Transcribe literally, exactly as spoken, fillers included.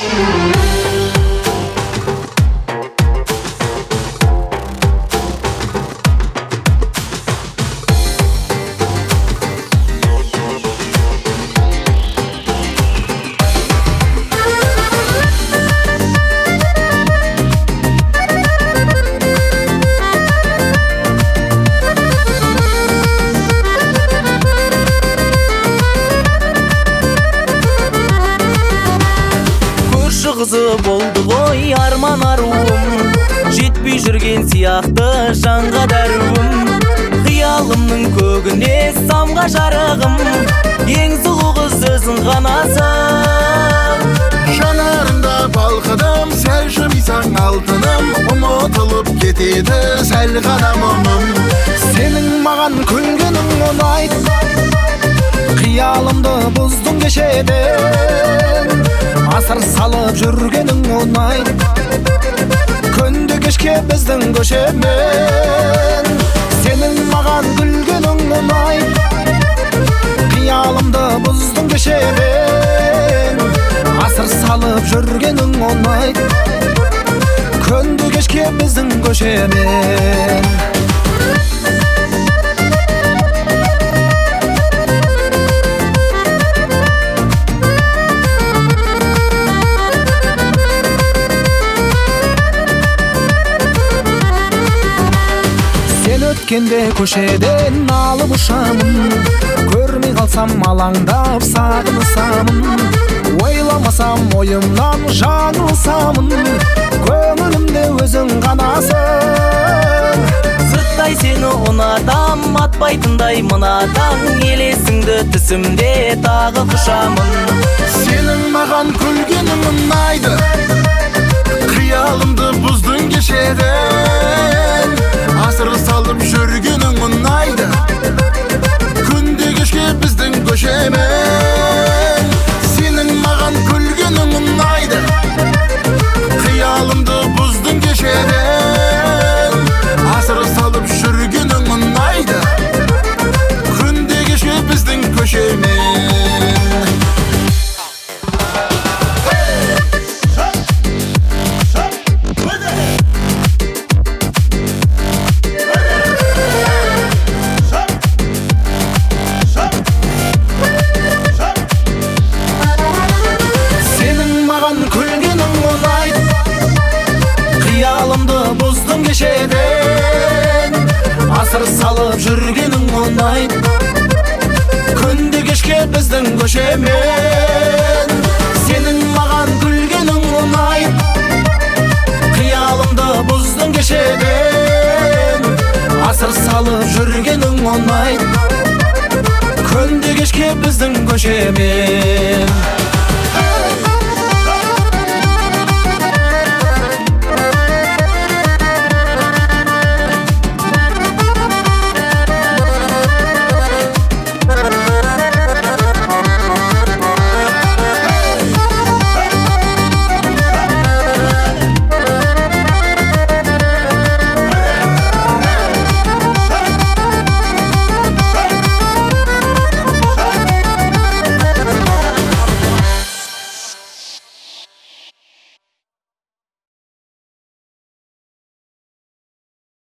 Кызы болды ғой арман аруым, жетпей жүрген сияқты жанға дәруім. Қиялымның көгіне самға жарығым, ең сұлу қыз өзің ғанасың. Жанарында балқыдым, сәл жымисаң алтыным, ұмытылып кетеді сәл ғана мұңым. Сенің маған күлгенің ұнайды, қиялымды бұздың кешеден. Асыр салып жүргенің ұнайды, күнді кешке біздің көшемен. Сенің маған күлгенің ұнайды, қиялымды бұздың кешеден. Асыр салып жүргенің ұнайды, күнді кешке біздің көшемен. Өткенде көшеден алып ұшамын, көрмей қалсам алаңдап сағынысамын. Ойламасам ойымнан жаңылсамын, көңілімде өзің ғанасың. Сырттай сені ұнатам, атпайтындай мынатам, елесіңді түсімде тағы құшамын. Сенің маған күлгенің ұнайды, қиялымды бұздың кешеден. Асыр салып жүргенің ұнайды, күнде кешке біздің көшемен. Сенің маған күлгенің ұнайды, қиялымды бұздың кешеден. Асыр салып жүргенің ұнайды, күнде кешке біздің көшемен. Қиялымды бұздың кешеден, асыр салып жүргенің ұнайды, күнде кешке біздің көшемен. Сенің маған күлгенің ұнайды, қиялымды бұздың кешеден. Асыр салып жүргенің ұнайды, күнде кешке біздің көшемен.